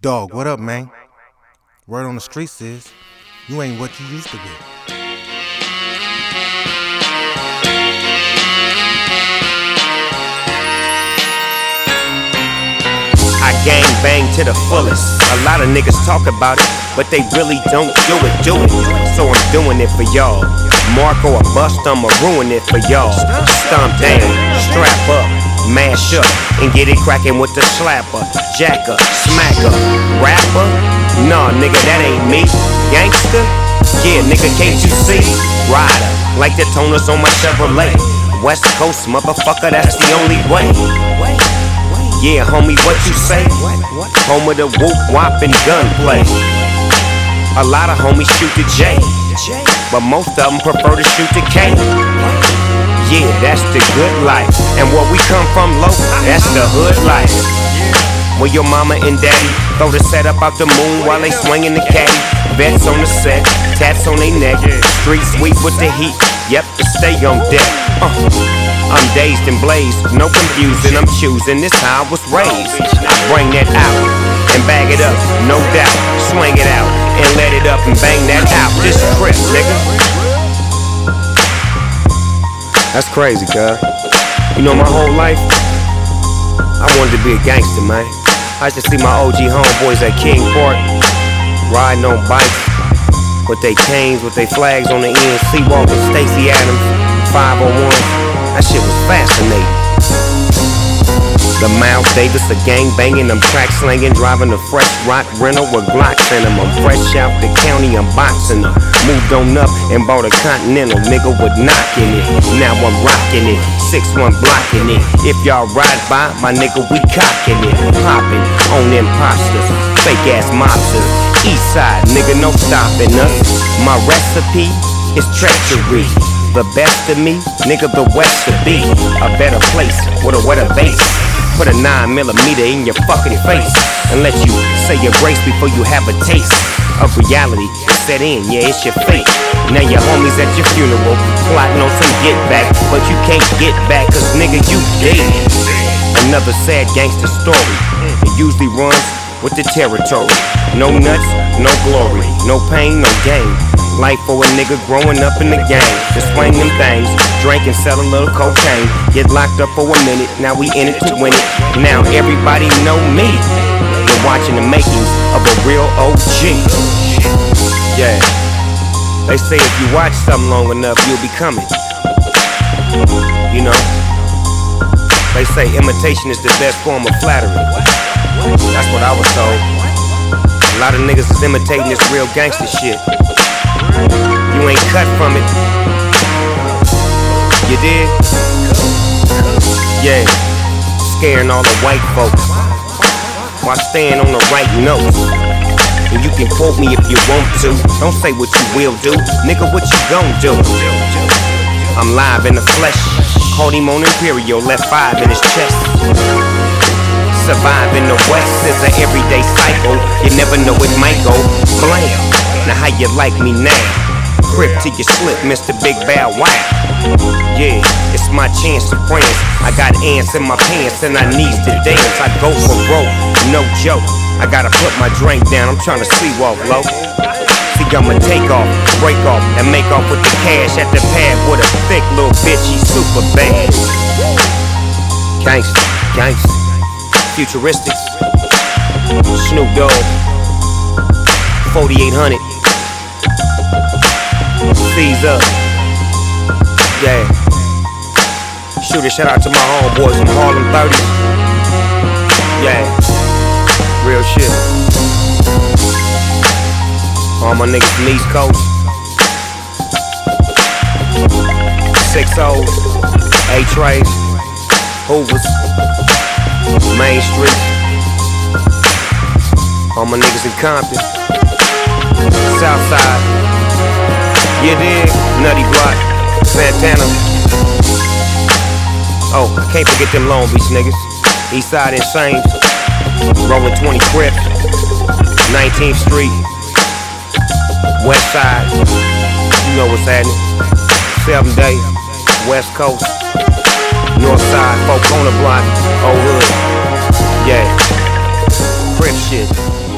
Dog, what up, man? Word on the streets is, you ain't what you used to be. I gang bang to the fullest. A lot of niggas talk about it, but they really don't do it. So I'm doing it for y'all. Marco a bust, I'ma ruin it for y'all. Stomp down, strap up, mash up, and get it crackin' with the slapper, jacker, smacker, rapper. Nah, nigga, that ain't me. Gangster? Yeah, nigga, can't you see? Rider, like the toners on my Chevrolet. West Coast, motherfucker, that's the only way. Yeah, homie, what you say? Home of the whoop, whop, and gunplay. A lot of homies shoot the J, but most of them prefer to shoot the K. Yeah, that's the good life. And where we come from, low, that's the hood life. Where your mama and daddy throw the set up out the moon while they swinging the caddy. Vets on the set, tats on they neck. Street sweep with the heat, yep, to stay on deck. I'm dazed and blazed, no confusing, I'm choosing, this how I was raised. I bring that out and bag it up, no doubt. Swing it out and let it up and bang that out. This trip, nigga. That's crazy, cuz. You know, my whole life, I wanted to be a gangster, man. I used to see my OG homeboys at King Park, riding on bikes with they canes, with they flags on the end, Seawalker, Stacey Adams, 501. That shit was fascinating. The Miles Davis, a gang banging, I'm track slanging, driving a fresh rock rental with Glocks in them. I'm fresh out the county, I'm boxing them. Moved on up and bought a Continental, nigga with knocking it. Now I'm rocking it, 6-1 blocking it. If y'all ride by, my nigga, we cocking it. Popping on imposters, fake ass mobsters. East side, nigga, no stopping us. My recipe is treachery. The best of me, nigga, the West to be. A better place with a wetter base. Put a 9mm in your fucking face and let you say your grace before you have a taste of reality. Set in, yeah, it's your fate. Now your homies at your funeral plotting on some get back, but you can't get back cause nigga, you dead. Another sad gangster story. It usually runs with the territory. No nuts, no glory. No pain, no gain. Life for a nigga growing up in the game. Just swing them things, drink and sell a little cocaine. Get locked up for a minute, now we in it to win it. Now everybody know me. You're watching the makings of a real OG. Yeah, they say if you watch something long enough, you'll become it. You know, they say imitation is the best form of flattery. That's what I was told. A lot of niggas is imitating this real gangster shit. You ain't cut from it. You did? Yeah. Scaring all the white folks while staying on the right notes. And you can quote me if you want to. Don't say what you will do. Nigga, what you gon' do? I'm live in the flesh. Caught him on Imperial, left 5 in his chest. Survive in the West is an everyday cycle. You never know it might go blam. Now how you like me now? Crip till you slip, Mr. Big Bow Wow. Yeah, it's my chance to France. I got ants in my pants and I needs to dance. I go for broke, no joke. I gotta put my drink down, I'm tryna sleepwalk low. See, I'ma take off, break off, and make off with the cash at the pad with a thick little bitch, she's super bad. Gangsta, gangsta, futuristics. Snoop Dogg, 4800. Seize up. Yeah. Shoot a shout out to my homeboys from Harlem 30. Yeah. Real shit. All my niggas from East Coast. 6-0s, A-Trays, Hoovers, Main Street. All my niggas in Compton. Southside. You dig? Nutty Block, Santana. Oh, I can't forget them Long Beach niggas. Eastside Insane, Rolling 20 Crip, 19th Street, West Side. You know what's happening. 7 Day, West Coast, North Side, folk on the block, Old Hood. Yeah, Crip shit.